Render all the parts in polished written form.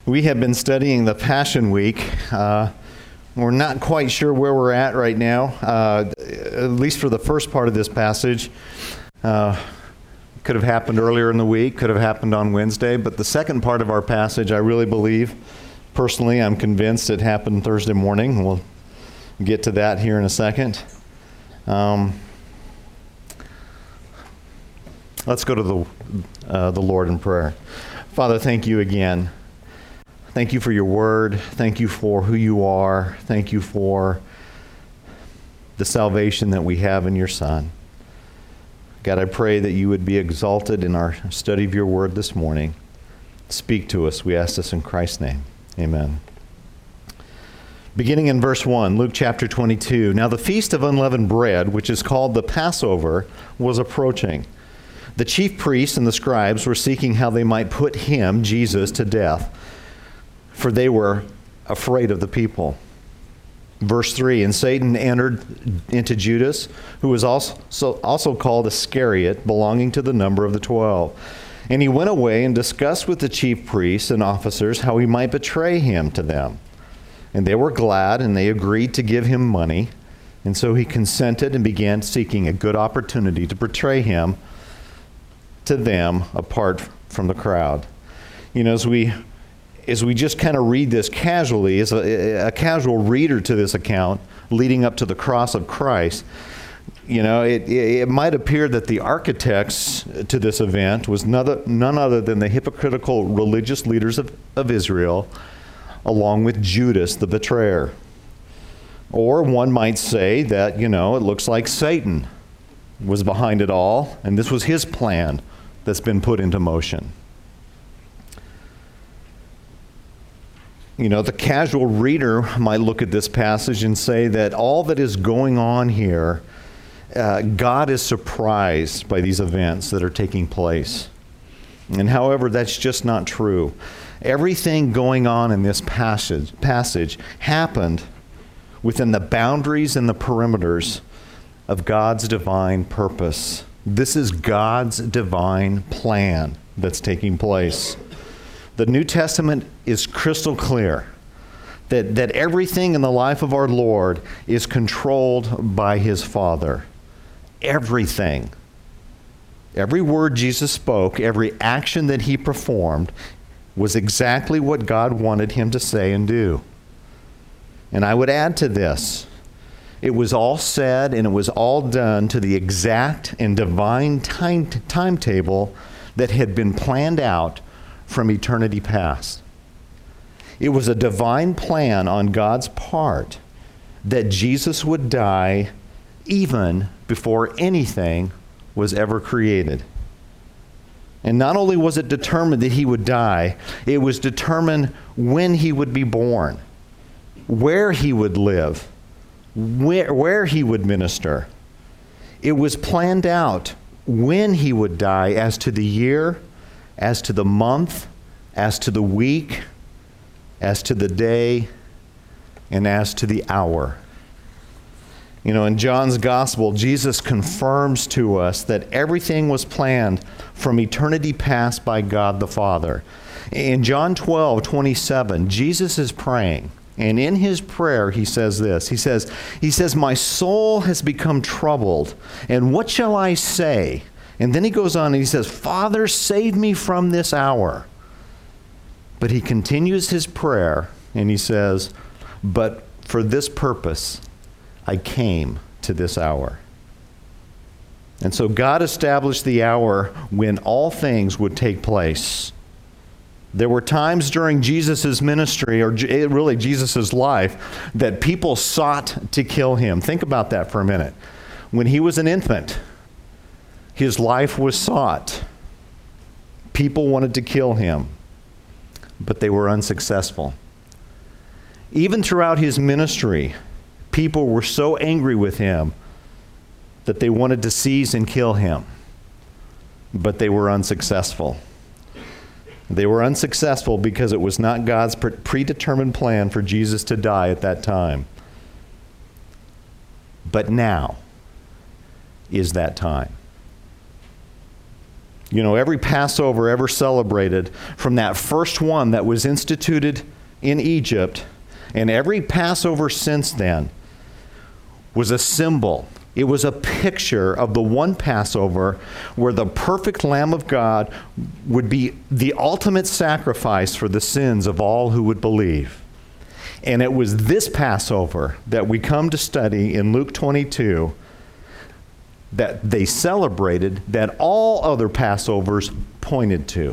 We have been studying the Passion Week. We're not quite sure where we're at right now, at least for the first part of this passage. Could have happened earlier in the week, could have happened on Wednesday, but the second part of our passage, I really believe, personally, I'm convinced it happened Thursday morning. We'll get to that here in a second. Let's go to the Lord in prayer. Father, thank you again. Thank you for your word. Thank you for who you are. Thank you for the salvation that we have in your Son. God, I pray that you would be exalted in our study of your word this morning. Speak to us. We ask this in Christ's name. Amen. Beginning in verse 1, Luke chapter 22. Now the feast of unleavened bread, which is called the Passover, was approaching. The chief priests and the scribes were seeking how they might put him, Jesus, to death, for they were afraid of the people. Verse 3, and Satan entered into Judas, who was also called Iscariot, belonging to the number of the 12. And he went away and discussed with the chief priests and officers how he might betray him to them. And they were glad, and they agreed to give him money. And so he consented and began seeking a good opportunity to betray him to them apart from the crowd. You know, as we just kind of read this casually, as a casual reader to this account leading up to the cross of Christ, you know, it might appear that the architects to this event was none other than the hypocritical religious leaders of Israel, along with Judas, the betrayer. Or one might say that, you know, it looks like Satan was behind it all, and this was his plan that's been put into motion. You know, the casual reader might look at this passage and say that all that is going on here, God is surprised by these events that are taking place. And however, that's just not true. Everything going on in this passage happened within the boundaries and the perimeters of God's divine purpose. This is God's divine plan that's taking place. The New Testament is crystal clear that everything in the life of our Lord is controlled by his Father. Everything. Every word Jesus spoke, every action that he performed was exactly what God wanted him to say and do. And I would add to this, it was all said and it was all done to the exact and divine timetable that had been planned out from eternity past. It was a divine plan on God's part that Jesus would die even before anything was ever created. And not only was it determined that he would die, it was determined when he would be born, where he would live, where he would minister. It was planned out when he would die, as to the year, as to the month, as to the week, as to the day, and as to the hour. You know, in John's Gospel, Jesus confirms to us that everything was planned from eternity past by God the Father. In John 12:27, Jesus is praying, and in his prayer he says this. He says, "My soul has become troubled, and what shall I say?" And then he goes on and he says, "Father, save me from this hour." But he continues his prayer and he says, "But for this purpose I came to this hour." And so God established the hour when all things would take place. There were times during Jesus' ministry, or really Jesus' life, that people sought to kill him. Think about that for a minute. When he was an infant, his life was sought. People wanted to kill him, but they were unsuccessful. Even throughout his ministry, people were so angry with him that they wanted to seize and kill him, but they were unsuccessful. They were unsuccessful because it was not God's predetermined plan for Jesus to die at that time. But now is that time. Every Passover ever celebrated, from that first one that was instituted in Egypt, and every Passover since then, was a symbol. It was a picture of the one Passover where the perfect Lamb of God would be the ultimate sacrifice for the sins of all who would believe. And it was this Passover that we come to study in Luke 22 that they celebrated, that all other Passovers pointed to.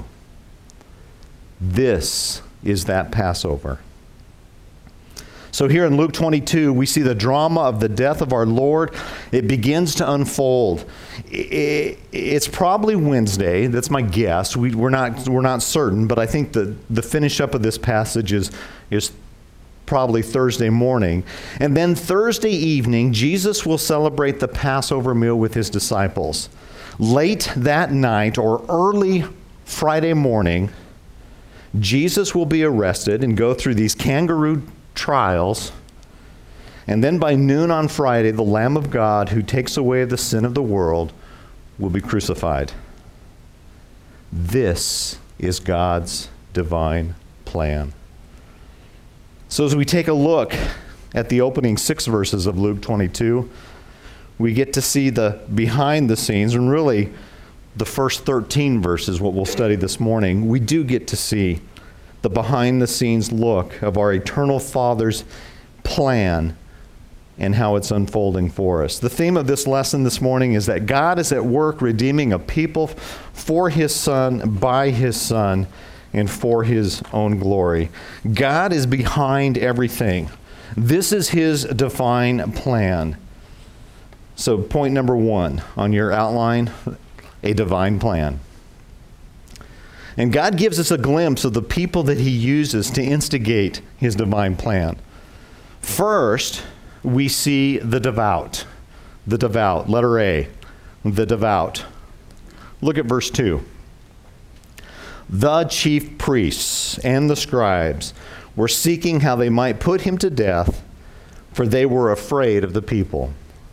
This is that Passover. So here in Luke 22, we see the drama of the death of our Lord. It begins to unfold. It's probably Wednesday. That's my guess. We're not certain, but I think the finish up of this passage is probably Thursday morning. And then Thursday evening, Jesus will celebrate the Passover meal with his disciples. Late that night or early Friday morning, Jesus will be arrested and go through these kangaroo trials. And then by noon on Friday, the Lamb of God who takes away the sin of the world will be crucified. This is God's divine plan. So as we take a look at the opening 6 verses of Luke 22, we get to see the behind the scenes, and really the first 13 verses, what we'll study this morning. We do get to see the behind the scenes look of our eternal Father's plan and how it's unfolding for us. The theme of this lesson this morning is that God is at work redeeming a people for his Son, by his Son, and for his own glory. God is behind everything. This is his divine plan. So point number 1 on your outline, a divine plan. And God gives us a glimpse of the people that he uses to instigate his divine plan. First, we see the devout. The devout, letter A, the devout. Look at verse 2. The chief priests and the scribes were seeking how they might put him to death, for they were afraid of the people.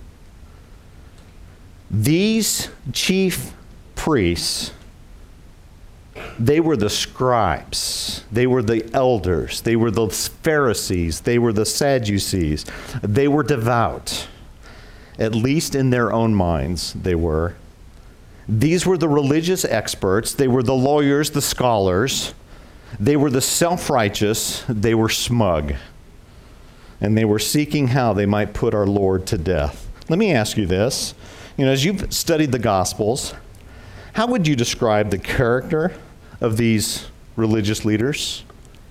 These chief priests, they were the scribes, they were the elders, they were the Pharisees, they were the Sadducees. They were devout, at least in their own minds they were. These were the religious experts, they were the lawyers, the scholars, they were the self-righteous, they were smug, and they were seeking how they might put our Lord to death. Let me ask you this. As you've studied the Gospels, how would you describe the character of these religious leaders?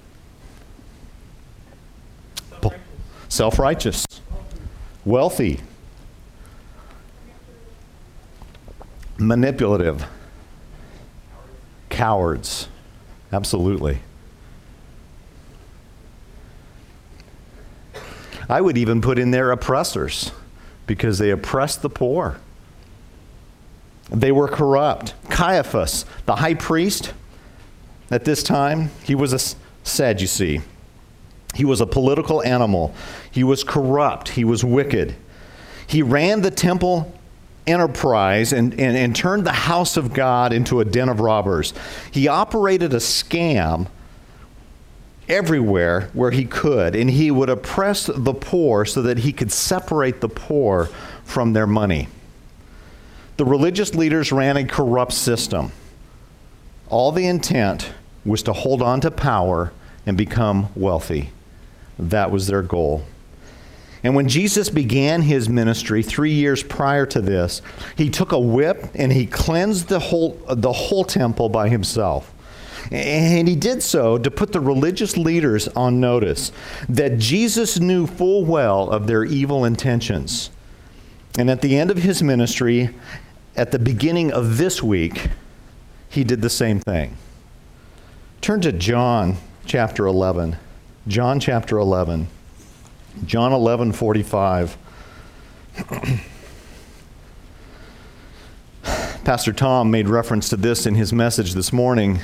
Self-righteous. Wealthy. Manipulative. Cowards. Absolutely. I would even put in there oppressors, because they oppressed the poor. They were corrupt. Caiaphas, the high priest at this time, he was a Sadducee. He was a political animal. He was corrupt. He was wicked. He ran the temple enterprise and turned the house of God into a den of robbers. He operated a scam everywhere where he could, and he would oppress the poor so that he could separate the poor from their money. The religious leaders ran a corrupt system. All the intent was to hold on to power and become wealthy. That was their goal. And when Jesus began his ministry 3 years prior to this, he took a whip and he cleansed the whole temple by himself. And he did so to put the religious leaders on notice that Jesus knew full well of their evil intentions. And at the end of his ministry, at the beginning of this week, he did the same thing. Turn to John chapter 11. John chapter 11. John 11:45. Pastor Tom made reference to this in his message this morning.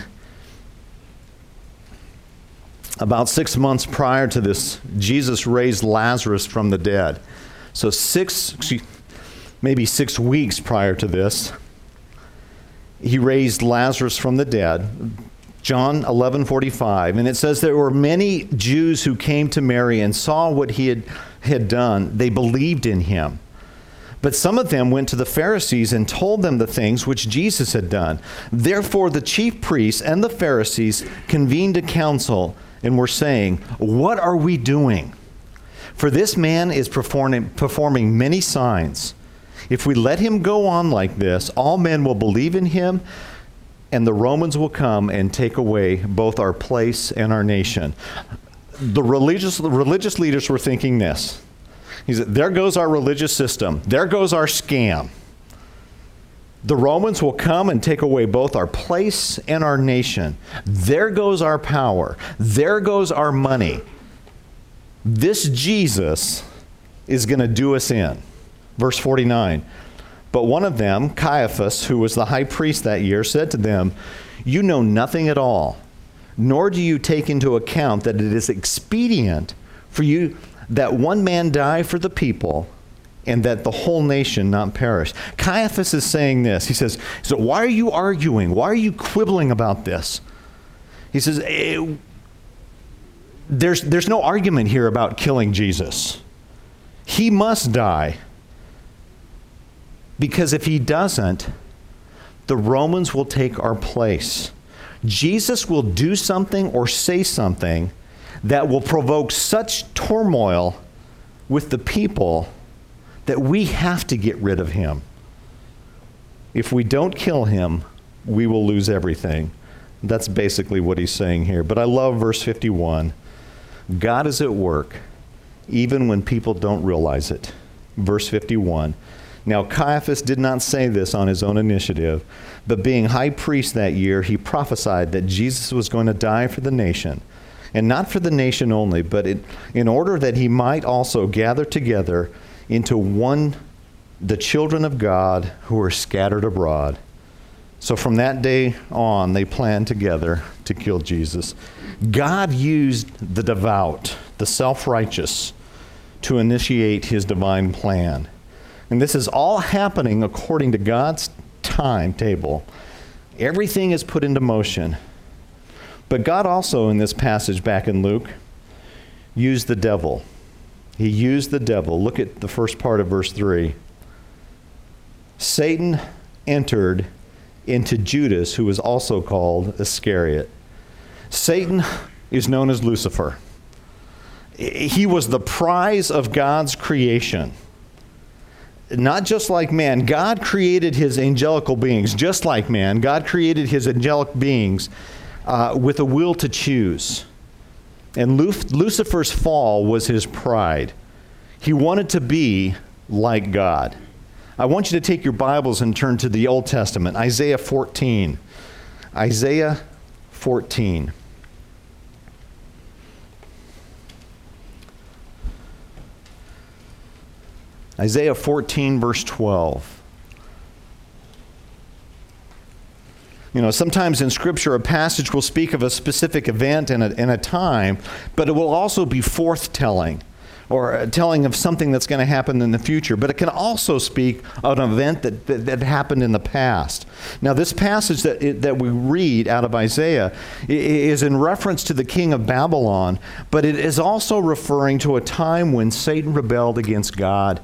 About 6 months prior to this, Jesus raised Lazarus from the dead. So maybe 6 weeks prior to this, He raised Lazarus from the dead. John 11:45, and it says there were many Jews who came to Mary and saw what he had done. They believed in him. But some of them went to the Pharisees and told them the things which Jesus had done. Therefore the chief priests and the Pharisees convened a council and were saying, "What are we doing? For this man is performing many signs. If we let him go on like this, all men will believe in him, and the Romans will come and take away both our place and our nation." The religious leaders were thinking this. He said, there goes our religious system. There goes our scam. The Romans will come and take away both our place and our nation. There goes our power. There goes our money. This Jesus is going to do us in. Verse 49. But one of them, Caiaphas, who was the high priest that year, said to them, "You know nothing at all, nor do you take into account that it is expedient for you that one man die for the people, and that the whole nation not perish." Caiaphas is saying this. He says, "So why are you arguing? Why are you quibbling about this?" He says, there's no argument here about killing Jesus. He must die. Because if he doesn't, the Romans will take our place. Jesus will do something or say something that will provoke such turmoil with the people that we have to get rid of him. If we don't kill him, we will lose everything. That's basically what he's saying here. But I love verse 51. God is at work, even when people don't realize it. Verse 51. Now Caiaphas did not say this on his own initiative, but being high priest that year, he prophesied that Jesus was going to die for the nation. And not for the nation only, but in order that he might also gather together into one the children of God who are scattered abroad. So from that day on, they planned together to kill Jesus. God used the devout, the self-righteous, to initiate his divine plan. And this is all happening according to God's timetable. Everything is put into motion. But God also, in this passage back in Luke, used the devil. He used the devil. Look at the first part of verse 3. Satan entered into Judas, who was also called Iscariot. Satan is known as Lucifer. He was the prize of God's creation. Not just like man. God created his angelical beings just like man. God created his angelic beings with a will to choose. And Lucifer's fall was his pride. He wanted to be like God. I want you to take your Bibles and turn to the Old Testament, Isaiah 14. Isaiah 14. Isaiah 14, verse 12. You know, sometimes in Scripture, a passage will speak of a specific event and a time, but it will also be forthtelling, or telling of something that's going to happen in the future. But it can also speak of an event that happened in the past. Now, this passage that we read out of Isaiah is in reference to the king of Babylon, but it is also referring to a time when Satan rebelled against God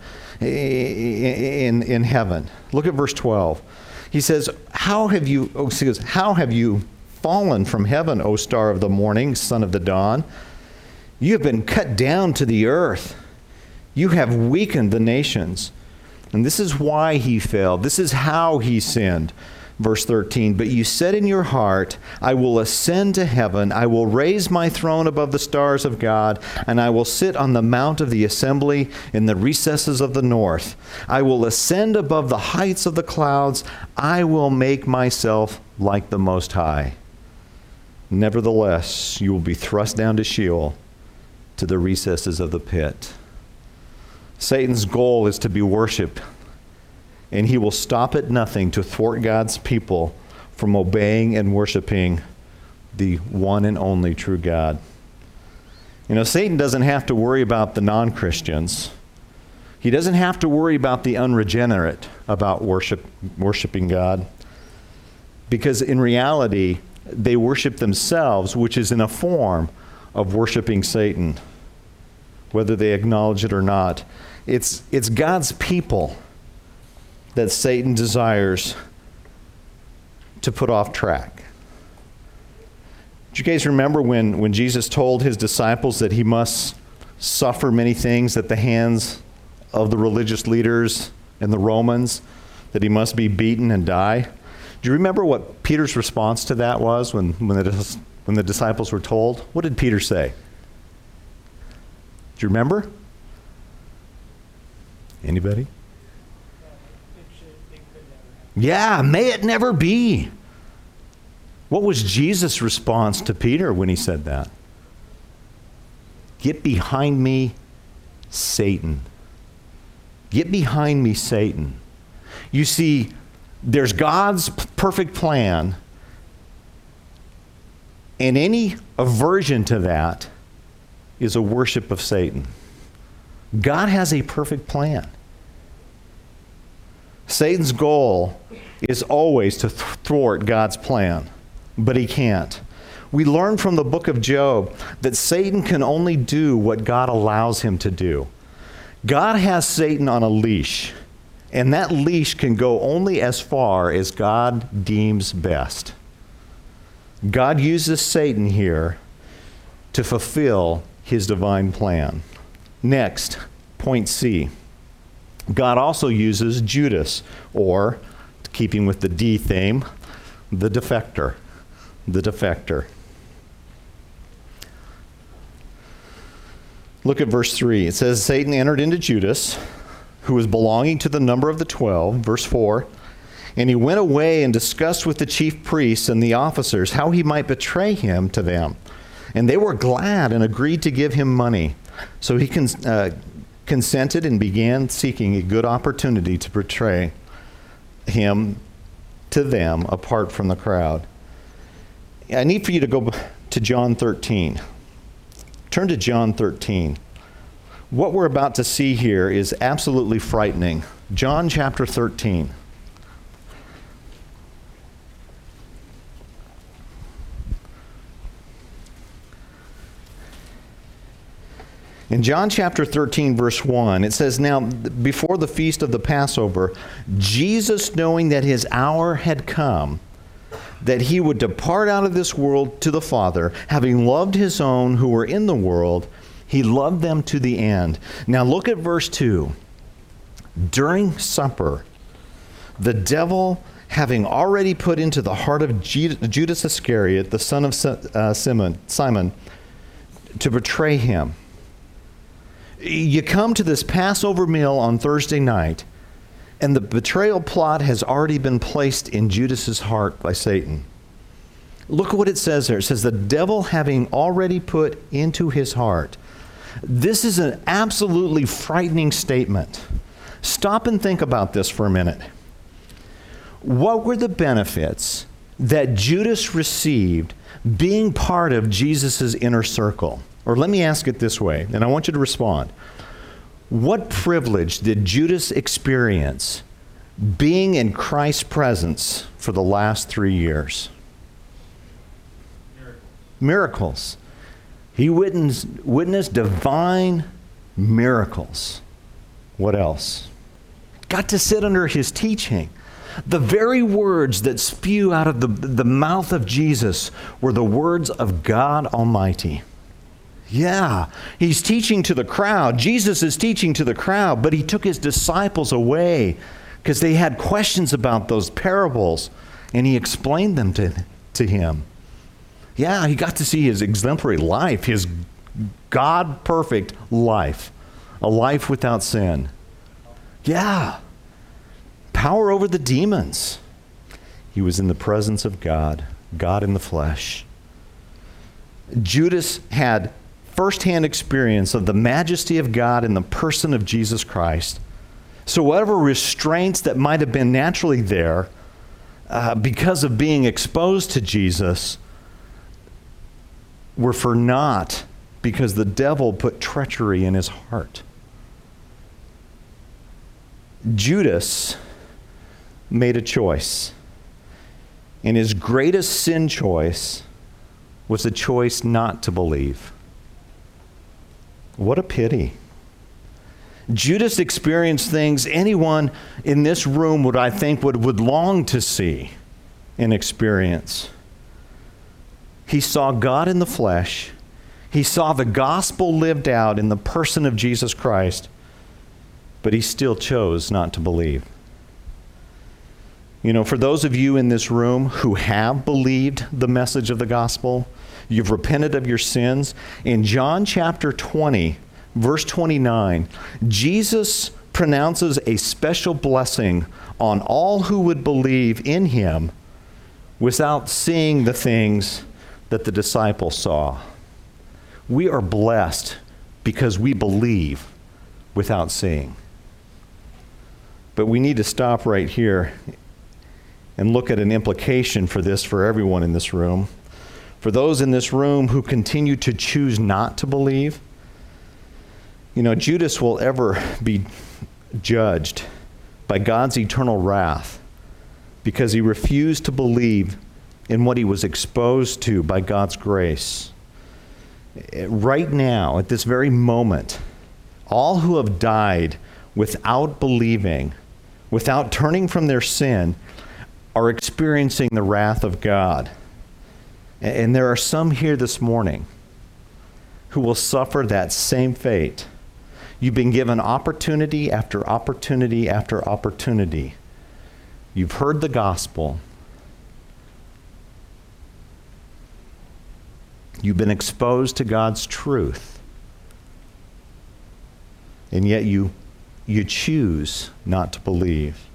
in heaven. Look at verse 12. He says, how have you fallen from heaven, O star of the morning, son of the dawn? You have been cut down to the earth. You have weakened the nations. And this is why he fell. This is how he sinned. Verse 13, but you said in your heart, I will ascend to heaven. I will raise my throne above the stars of God, and I will sit on the mount of the assembly in the recesses of the north. I will ascend above the heights of the clouds. I will make myself like the Most High. Nevertheless, you will be thrust down to Sheol, to the recesses of the pit. Satan's goal is to be worshipped, and he will stop at nothing to thwart God's people from obeying and worshiping the one and only true God. You know, Satan doesn't have to worry about the non-Christians. He doesn't have to worry about the unregenerate about worshiping God. Because in reality, they worship themselves, which is in a form of worshiping Satan, whether they acknowledge it or not. It's God's people that Satan desires to put off track. Do you guys remember when Jesus told his disciples that he must suffer many things at the hands of the religious leaders and the Romans, that he must be beaten and die? Do you remember what Peter's response to that was when the disciples were told? What did Peter say? Do you remember? Anybody? Yeah, may it never be. What was Jesus' response to Peter when he said that? Get behind me, Satan. Get behind me, Satan. You see, there's God's perfect plan, and any aversion to that is a worship of Satan. God has a perfect plan. Satan's goal is always to thwart God's plan, but he can't. We learn from the book of Job that Satan can only do what God allows him to do. God has Satan on a leash, and that leash can go only as far as God deems best. God uses Satan here to fulfill his divine plan. Next, point C. God also uses Judas, or, keeping with the D theme, the defector. The defector. Look at verse 3. It says, Satan entered into Judas, who was belonging to the number of the 12. Verse 4. And he went away and discussed with the chief priests and the officers how he might betray him to them. And they were glad and agreed to give him money. So he consented and began seeking a good opportunity to betray him to them apart from the crowd. I need for you to go to John 13. Turn to John 13. What we're about to see here is absolutely frightening. John chapter 13. In John chapter 13, verse 1, it says, Now, before the feast of the Passover, Jesus, knowing that his hour had come, that he would depart out of this world to the Father, having loved his own who were in the world, he loved them to the end. Now look at verse 2. During supper, the devil, having already put into the heart of Judas Iscariot, the son of Simon, to betray him. You come to this Passover meal on Thursday night, and the betrayal plot has already been placed in Judas's heart by Satan. Look what it says there. It says, the devil having already put into his heart. This is an absolutely frightening statement. Stop and think about this for a minute. What were the benefits that Judas received being part of Jesus' inner circle? Or let me ask it this way, and I want you to respond. What privilege did Judas experience being in Christ's presence for the last 3 years? Miracles. He witnessed divine miracles. What else? Got to sit under his teaching. The very words that spew out of the mouth of Jesus were the words of God Almighty. Yeah, he's teaching to the crowd. Jesus is teaching to the crowd, but he took his disciples away because they had questions about those parables, and he explained them to him. Yeah, he got to see his exemplary life, his God-perfect life, a life without sin. Yeah, power over the demons. He was in the presence of God, God in the flesh. Judas had firsthand experience of the majesty of God in the person of Jesus Christ. So whatever restraints that might have been naturally there because of being exposed to Jesus were for naught because the devil put treachery in his heart. Judas made a choice. And his greatest sin choice was the choice not to believe. What a pity. Judas experienced things anyone in this room would, I think, would long to see and experience. He saw God in the flesh. He saw the gospel lived out in the person of Jesus Christ, but he still chose not to believe. You know, for those of you in this room who have believed the message of the gospel, you've repented of your sins, in John chapter 20, verse 29, Jesus pronounces a special blessing on all who would believe in him without seeing the things that the disciples saw. We are blessed because we believe without seeing. But we need to stop right here and look at an implication for this for everyone in this room. For those in this room who continue to choose not to believe, you know, Judas will ever be judged by God's eternal wrath because he refused to believe in what he was exposed to by God's grace. Right now, at this very moment, all who have died without believing, without turning from their sin, are experiencing the wrath of God. And there are some here this morning who will suffer that same fate. You've been given opportunity after opportunity after opportunity. You've heard the gospel. You've been exposed to God's truth. And yet you choose not to believe.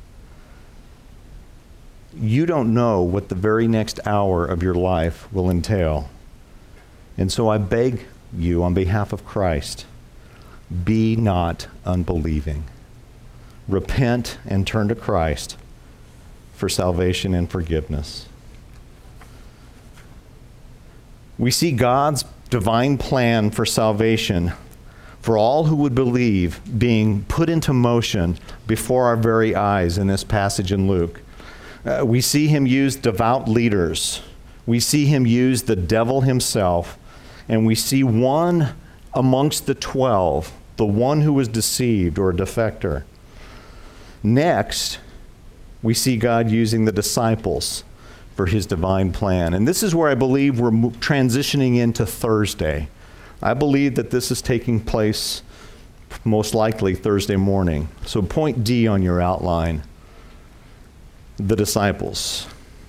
You don't know what the very next hour of your life will entail. And so I beg you on behalf of Christ, be not unbelieving. Repent and turn to Christ for salvation and forgiveness. We see God's divine plan for salvation for all who would believe being put into motion before our very eyes in this passage in Luke. We see him use devout leaders. We see him use the devil himself. And we see one amongst the 12, the one who was deceived or a defector. Next, we see God using the disciples for his divine plan. And this is where I believe we're transitioning into Thursday. I believe that this is taking place most likely Thursday morning. So point D on your outline. The disciples.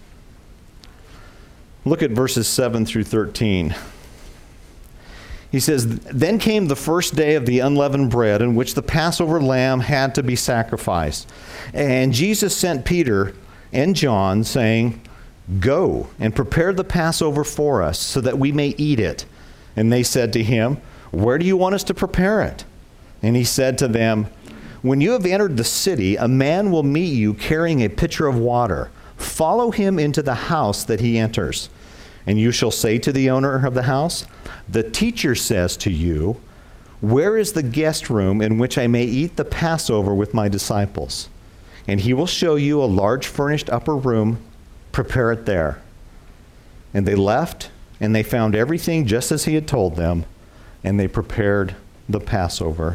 Look at verses 7 through 13. He says, "Then came the first day of the unleavened bread in which the Passover lamb had to be sacrificed. And Jesus sent Peter and John, saying, 'Go and prepare the Passover for us so that we may eat it.' And they said to him, 'Where do you want us to prepare it?' And he said to them, 'When you have entered the city, a man will meet you carrying a pitcher of water. Follow him into the house that he enters. And you shall say to the owner of the house, "The teacher says to you, where is the guest room in which I may eat the Passover with my disciples?" And he will show you a large furnished upper room. Prepare it there.' And they left, and they found everything just as he had told them, and they prepared the Passover."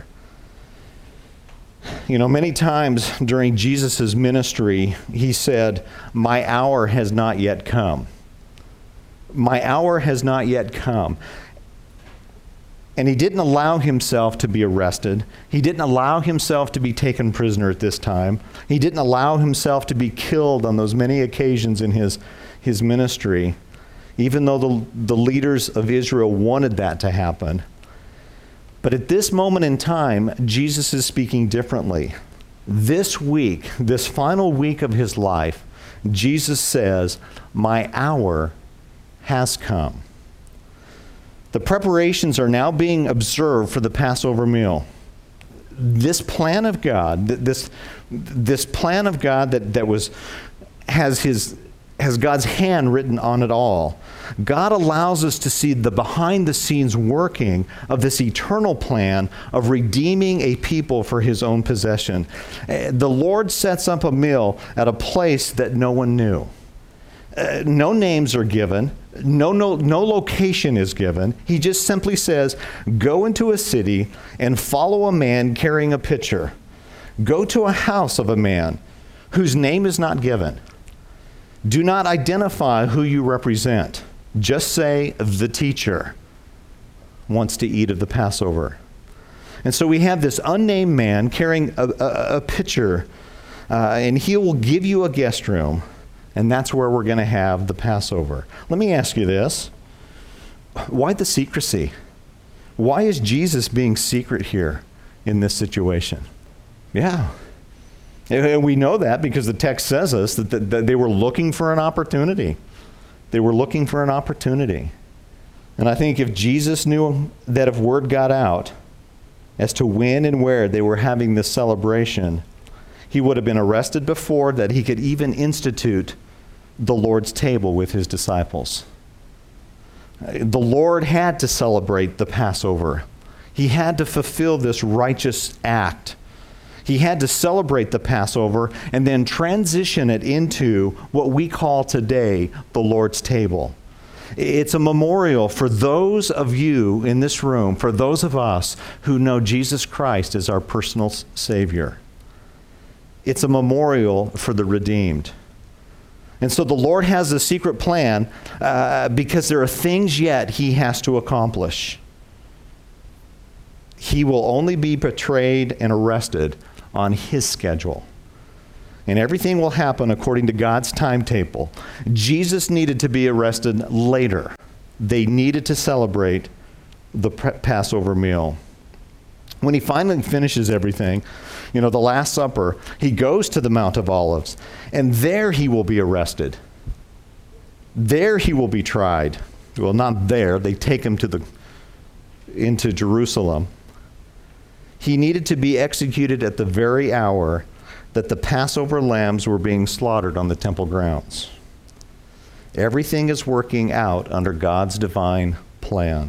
You know, many times during Jesus' ministry, he said, "My hour has not yet come." My hour has not yet come. And he didn't allow himself to be arrested. He didn't allow himself to be taken prisoner at this time. He didn't allow himself to be killed on those many occasions in his ministry, even though the leaders of Israel wanted that to happen. But at this moment in time, Jesus is speaking differently. This week, this final week of his life, Jesus says, "My hour has come." The preparations are now being observed for the Passover meal. This plan of God, this plan of God that has God's hand written on it all. God allows us to see the behind-the-scenes working of this eternal plan of redeeming a people for his own possession. The Lord sets up a meal at a place that no one knew. No names are given. No location is given. He just simply says, go into a city and follow a man carrying a pitcher. Go to a house of a man whose name is not given. Do not identify who you represent. Just say, the teacher wants to eat of the Passover. And so we have this unnamed man carrying a pitcher, and he will give you a guest room, and that's where we're going to have the Passover. Let me ask you this. Why the secrecy? Why is Jesus being secret here in this situation? Yeah. And we know that because the text says us that they were looking for an opportunity. They were looking for an opportunity. And I think if Jesus knew that if word got out as to when and where they were having this celebration, he would have been arrested before that he could even institute the Lord's table with his disciples. The Lord had to celebrate the Passover. He had to fulfill this righteous act. He had to celebrate the Passover and then transition it into what we call today the Lord's table. It's a memorial for those of you in this room, for those of us who know Jesus Christ as our personal Savior. It's a memorial for the redeemed. And so the Lord has a secret plan because there are things yet he has to accomplish. He will only be betrayed and arrested on his schedule. And everything will happen according to God's timetable. Jesus needed to be arrested later. They needed to celebrate the Passover meal. When he finally finishes everything, the Last Supper, he goes to the Mount of Olives, and there he will be arrested. There he will be tried. Well, not there. They take him into Jerusalem. He needed to be executed at the very hour that the Passover lambs were being slaughtered on the temple grounds. Everything is working out under God's divine plan.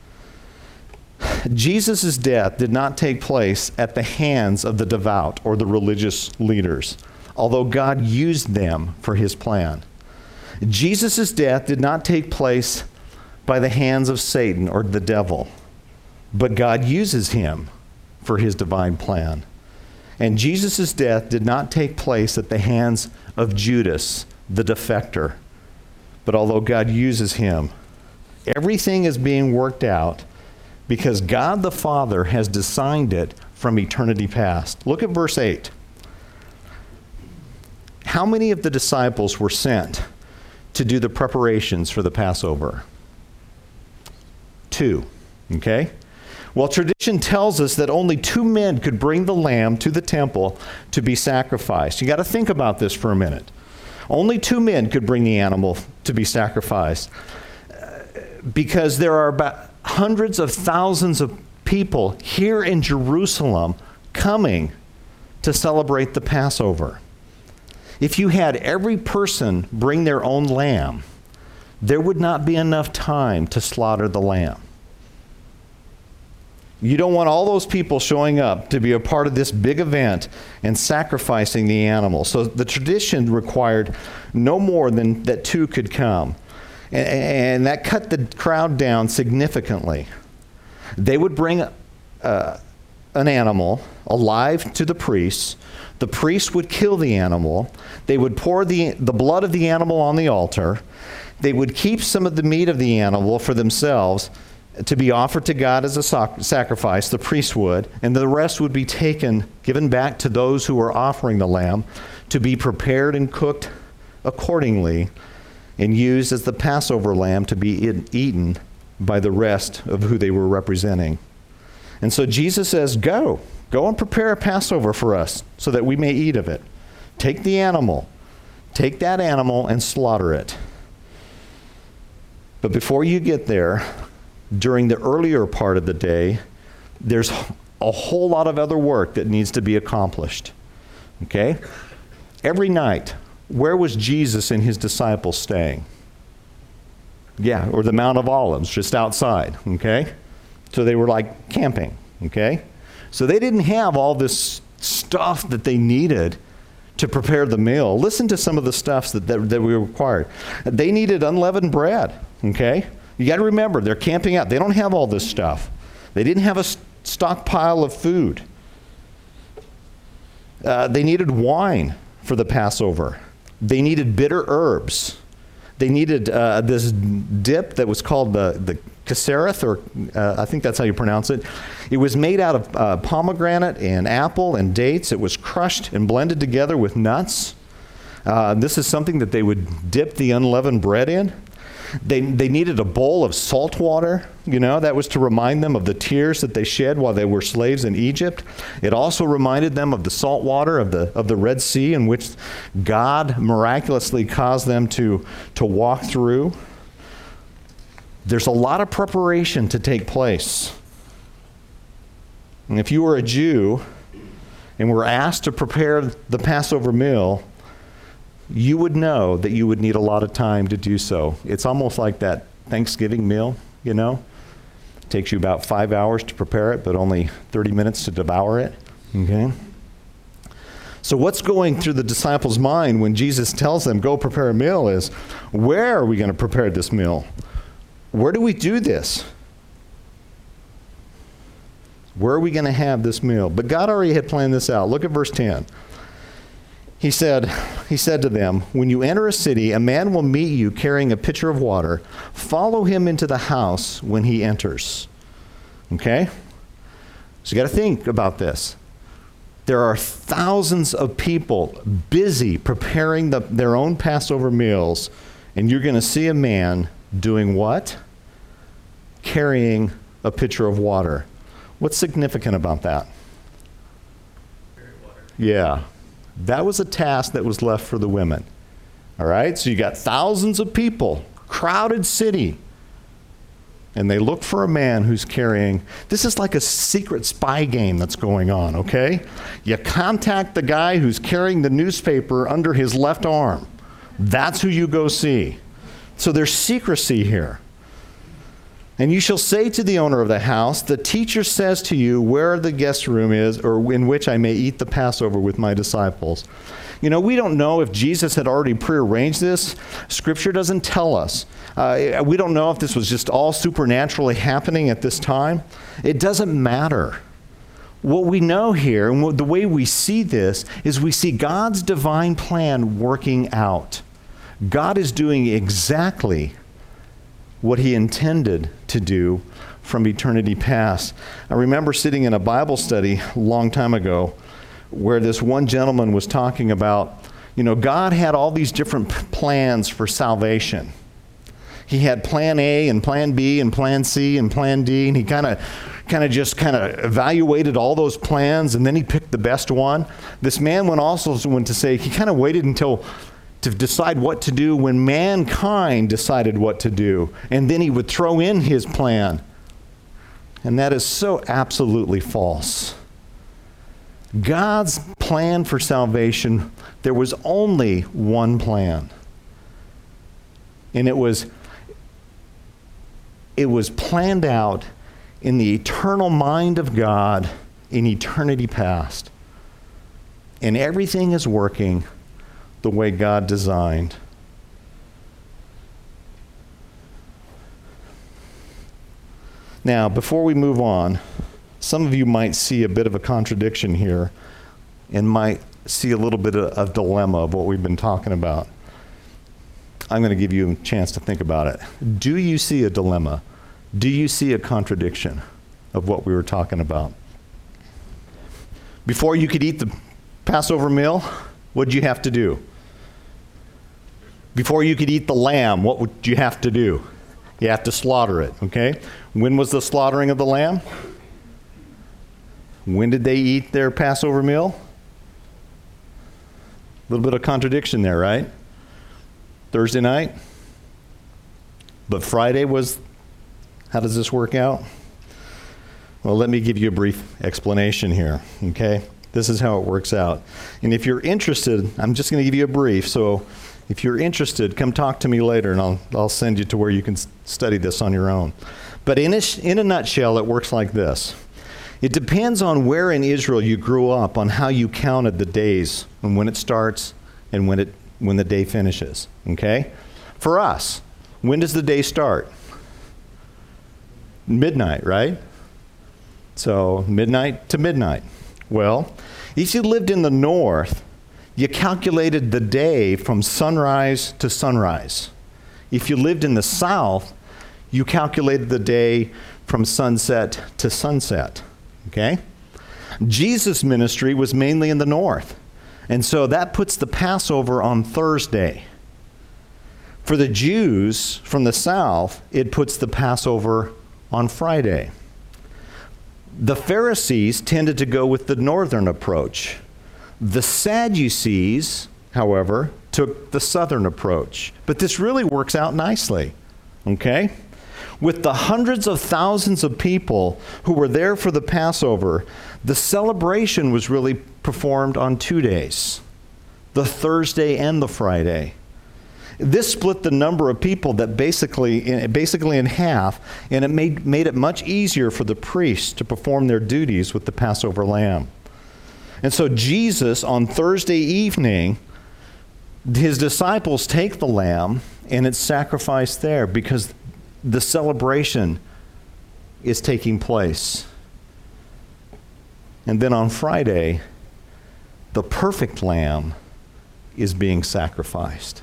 Jesus' death did not take place at the hands of the devout or the religious leaders, although God used them for his plan. Jesus' death did not take place by the hands of Satan or the devil, but God uses him for his divine plan. And Jesus' death did not take place at the hands of Judas, the defector, but although God uses him, everything is being worked out because God the Father has designed it from eternity past. Look at verse 8. How many of the disciples were sent to do the preparations for the Passover? 2, okay? Well, tradition tells us that only 2 men could bring the lamb to the temple to be sacrificed. You got to think about this for a minute. Only 2 men could bring the animal to be sacrificed because there are about hundreds of thousands of people here in Jerusalem coming to celebrate the Passover. If you had every person bring their own lamb, there would not be enough time to slaughter the lamb. You don't want all those people showing up to be a part of this big event and sacrificing the animal. So the tradition required no more than that 2 could come. And that cut the crowd down significantly. They would bring an animal alive to the priests. The priest would kill the animal. They would pour the blood of the animal on the altar. They would keep some of the meat of the animal for themselves to be offered to God as a sacrifice, the priest would, and the rest would be given back to those who were offering the lamb to be prepared and cooked accordingly and used as the Passover lamb to be eaten by the rest of who they were representing. And so Jesus says, go and prepare a Passover for us so that we may eat of it. Take that animal and slaughter it. But before you get there, during the earlier part of the day, there's a whole lot of other work that needs to be accomplished. Okay? Every night, where was Jesus and his disciples staying? Yeah, or the Mount of Olives, just outside, okay? So they were like camping, okay? So they didn't have all this stuff that they needed to prepare the meal. Listen to some of the stuff that we required. They needed unleavened bread, okay? You got to remember, they're camping out. They don't have all this stuff. They didn't have a stockpile of food. They needed wine for the Passover. They needed bitter herbs. They needed this dip that was called the Kessereth, or I think that's how you pronounce it. It was made out of pomegranate and apple and dates. It was crushed and blended together with nuts. This is something that they would dip the unleavened bread in. They needed a bowl of salt water. That was to remind them of the tears that they shed while they were slaves in Egypt. It also reminded them of the salt water of the Red Sea, in which God miraculously caused them to walk through. There's a lot of preparation to take place. And if you were a Jew and were asked to prepare the Passover meal, you would know that you would need a lot of time to do so. It's almost like that Thanksgiving meal, It takes you about 5 hours to prepare it, but only 30 minutes to devour it, okay? So what's going through the disciples' mind when Jesus tells them, go prepare a meal, is, where are we going to prepare this meal? Where do we do this? Where are we going to have this meal? But God already had planned this out. Look at verse 10. He said to them, when you enter a city, a man will meet you carrying a pitcher of water. Follow him into the house when he enters. Okay? So you got to think about this. There are thousands of people busy preparing their own Passover meals, and you're going to see a man doing what? Carrying a pitcher of water. What's significant about that? Yeah. That was a task that was left for the women. All right? So you got thousands of people, crowded city, and they look for a man who's carrying, this is like a secret spy game that's going on, okay? You contact the guy who's carrying the newspaper under his left arm. That's who you go see. So there's secrecy here. And you shall say to the owner of the house, the teacher says to you where the guest room is, or in which I may eat the Passover with my disciples. We don't know if Jesus had already prearranged this. Scripture doesn't tell us. We don't know if this was just all supernaturally happening at this time. It doesn't matter. What we know here, and the way we see this, is we see God's divine plan working out. God is doing exactly what he intended to do from eternity past. I remember sitting in a Bible study a long time ago where this one gentleman was talking about, God had all these different plans for salvation. He had plan A and plan B and plan C and plan D, and he kind of evaluated all those plans, and then he picked the best one. This man went to say he kind of waited until to decide what to do when mankind decided what to do. And then he would throw in his plan. And that is so absolutely false. God's plan for salvation, there was only one plan. And it was planned out in the eternal mind of God in eternity past. And everything is working the way God designed. Now, before we move on, some of you might see a bit of a contradiction here and might see a little bit of dilemma of what we've been talking about. I'm going to give you a chance to think about it. Do you see a dilemma? Do you see a contradiction of what we were talking about? Before you could eat the Passover meal, what did you have to do? Before you could eat the lamb, what would you have to do? You have to slaughter it, okay? When was the slaughtering of the lamb? When did they eat their Passover meal? A little bit of contradiction there, right? Thursday night? But Friday was, how does this work out? Well, let me give you a brief explanation here, okay? This is how it works out. And if you're interested, I'm just going to give you a brief. So if you're interested, come talk to me later, and I'll send you to where you can study this on your own. But in a nutshell, it works like this. It depends on where in Israel you grew up, on how you counted the days and when it starts and when the day finishes. Okay? For us, when does the day start? Midnight, right? So midnight to midnight. Well, if you lived in the north, you calculated the day from sunrise to sunrise. If you lived in the south, you calculated the day from sunset to sunset. Okay? Jesus' ministry was mainly in the north. And so that puts the Passover on Thursday. For the Jews from the south, it puts the Passover on Friday. The Pharisees tended to go with the northern approach. The Sadducees, however, took the southern approach. But this really works out nicely. Okay? With the hundreds of thousands of people who were there for the Passover, the celebration was really performed on 2 days, the Thursday and the Friday. This split the number of people that basically in half, and it made it much easier for the priests to perform their duties with the Passover lamb. And so Jesus, on Thursday evening, his disciples take the lamb, and it's sacrificed there because the celebration is taking place. And then on Friday, the perfect lamb is being sacrificed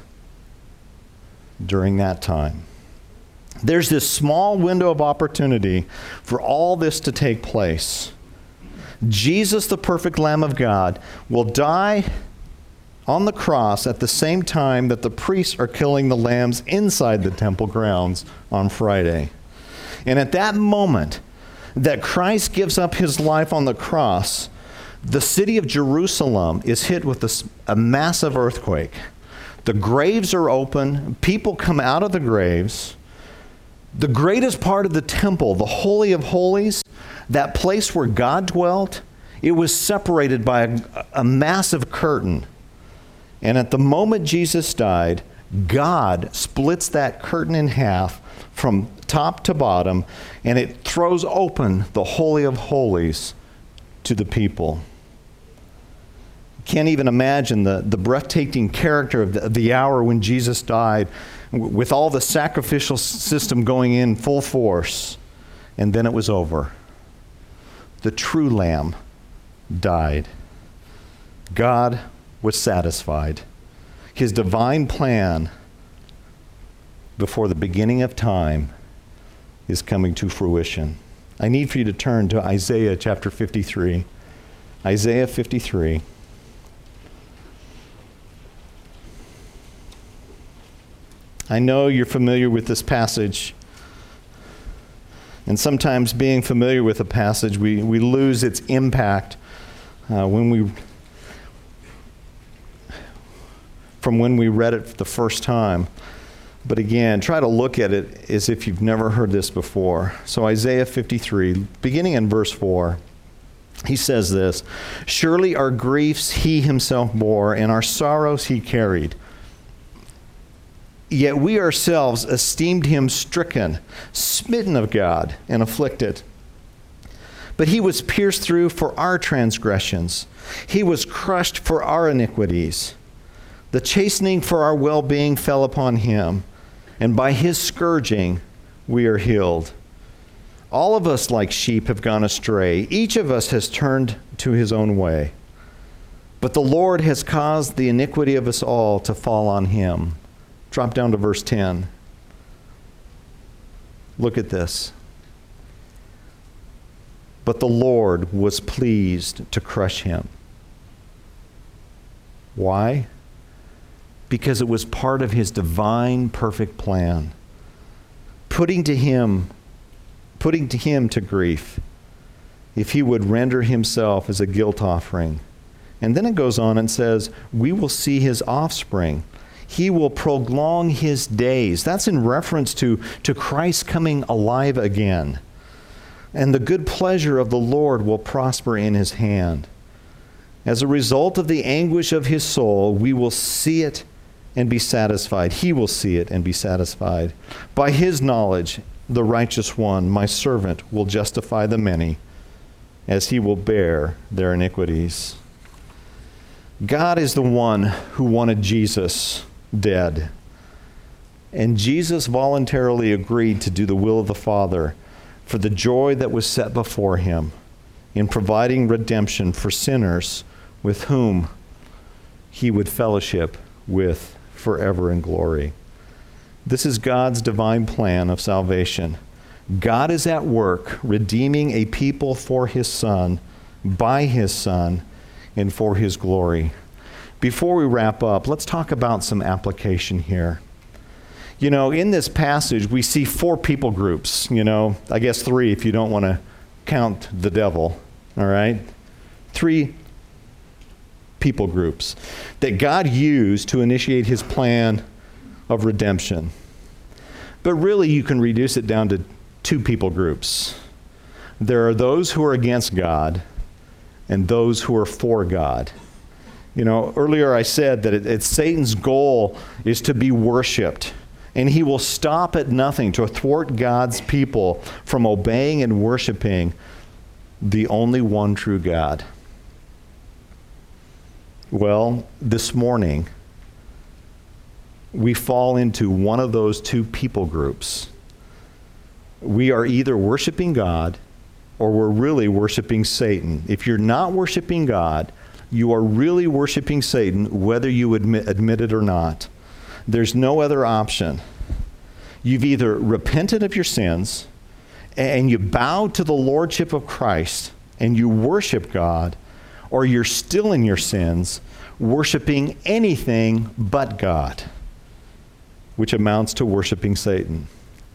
during that time. There's this small window of opportunity for all this to take place. Jesus, the perfect Lamb of God, will die on the cross at the same time that the priests are killing the lambs inside the temple grounds on Friday. And at that moment that Christ gives up his life on the cross, the city of Jerusalem is hit with a massive earthquake. The graves are open. People come out of the graves. The greatest part of the temple, the Holy of Holies, that place where God dwelt, it was separated by a massive curtain. And at the moment Jesus died, God splits that curtain in half from top to bottom, and it throws open the Holy of Holies to the people. Can't even imagine the breathtaking character of the hour when Jesus died, with all the sacrificial system going in full force. And then it was over. The true Lamb died. God was satisfied. His divine plan before the beginning of time is coming to fruition. I need for you to turn to Isaiah chapter 53. Isaiah 53. I know you're familiar with this passage, and sometimes being familiar with a passage, we lose its impact from when we read it the first time. But again, try to look at it as if you've never heard this before. So Isaiah 53, beginning in verse 4, he says this, "Surely our griefs he himself bore, and our sorrows he carried. Yet we ourselves esteemed him stricken, smitten of God, and afflicted. But he was pierced through for our transgressions. He was crushed for our iniquities. The chastening for our well-being fell upon him, and by his scourging we are healed. All of us like sheep have gone astray. Each of us has turned to his own way. But the Lord has caused the iniquity of us all to fall on him." Drop down to verse 10. Look at this. "But the Lord was pleased to crush him." Why? Because it was part of his divine perfect plan. Putting to him to grief, if he would render himself as a guilt offering. And then it goes on and says, "We will see his offspring. He will prolong his days." That's in reference to Christ coming alive again. "And the good pleasure of the Lord will prosper in his hand. As a result of the anguish of his soul, we will see it and be satisfied." He will see it and be satisfied. "By his knowledge, the righteous one, my servant, will justify the many, as he will bear their iniquities. God is the one who wanted Jesus dead. And Jesus voluntarily agreed to do the will of the Father for the joy that was set before him in providing redemption for sinners with whom he would fellowship with forever in glory. This is God's divine plan of salvation. God is at work redeeming a people for his Son, by his Son, and for his glory. Before we wrap up, let's talk about some application here. You know, in this passage, we see 4 people groups. You know, I guess 3 if you don't want to count the devil, all right? 3 people groups that God used to initiate his plan of redemption. But really, you can reduce it down to 2 people groups. There are those who are against God and those who are for God. You know, earlier I said that it's Satan's goal is to be worshiped, and he will stop at nothing to thwart God's people from obeying and worshiping the only one true God. Well, this morning, we fall into one of those 2 people groups. We are either worshiping God or we're really worshiping Satan. If you're not worshiping God, you are really worshiping Satan, whether you admit it or not. There's no other option. You've either repented of your sins and you bow to the lordship of Christ and you worship God, or you're still in your sins, worshiping anything but God, which amounts to worshiping Satan.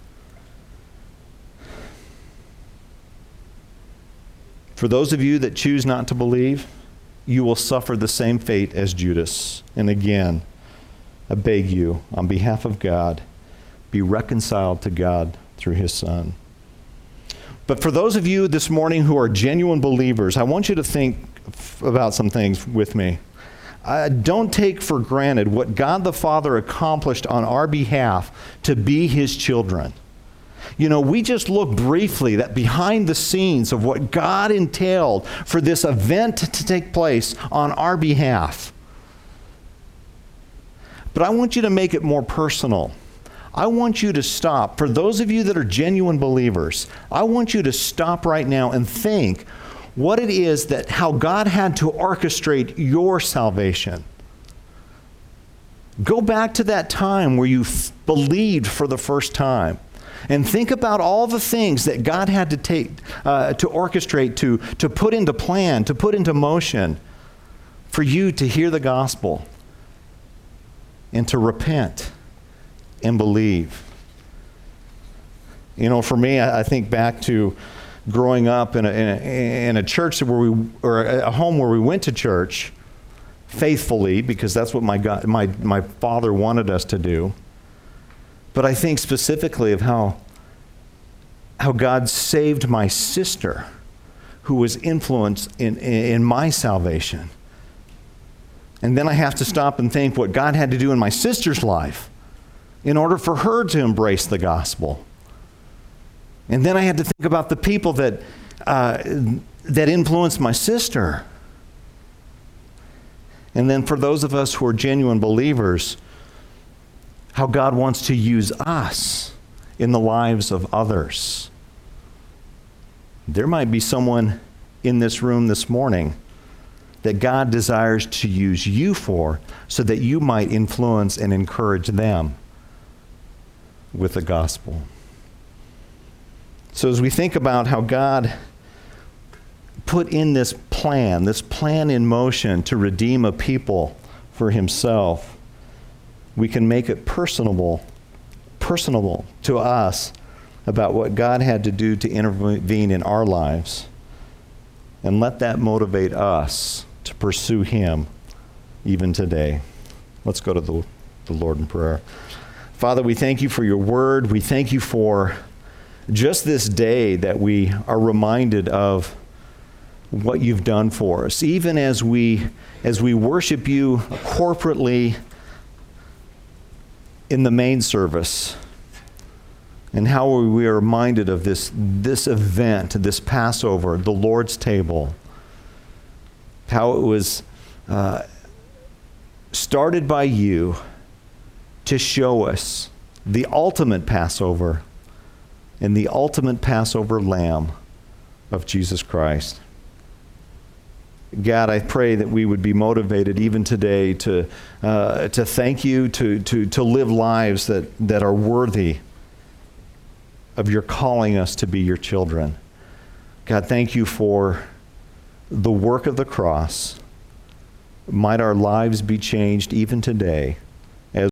For those of you that choose not to believe, you will suffer the same fate as Judas. And again, I beg you, on behalf of God, be reconciled to God through his Son. But for those of you this morning who are genuine believers, I want you to think about some things with me. Don't take for granted what God the Father accomplished on our behalf to be his children. You know, we just look briefly that behind the scenes of what God entailed for this event to take place on our behalf. But I want you to make it more personal. I want you to stop. For those of you that are genuine believers, I want you to stop right now and think what it is that how God had to orchestrate your salvation. Go back to that time where you believed for the first time. And think about all the things that God had to take, to orchestrate, to put into plan, to put into motion for you to hear the gospel and to repent and believe. You know, for me, I think back to growing up in a church or a home where we went to church faithfully, because that's what my father wanted us to do. But I think specifically of how God saved my sister, who was influenced in my salvation. And then I have to stop and think what God had to do in my sister's life in order for her to embrace the gospel. And then I had to think about the people that influenced my sister. And then for those of us who are genuine believers, how God wants to use us in the lives of others. There might be someone in this room this morning that God desires to use you for, so that you might influence and encourage them with the gospel. So as we think about how God put in this plan in motion to redeem a people for himself, we can make it personable to us about what God had to do to intervene in our lives, and let that motivate us to pursue him even today. Let's go to the Lord in prayer. Father, we thank you for your word. We thank you for just this day that we are reminded of what you've done for us. Even as we worship you corporately in the main service, And how we are reminded of this event, this Passover, the Lord's table. How it was started by you to show us the ultimate Passover and the ultimate Passover lamb of Jesus Christ. God, I pray that we would be motivated even today to thank you, to live lives that are worthy of your calling us to be your children. God, thank you for the work of the cross. Might our lives be changed even today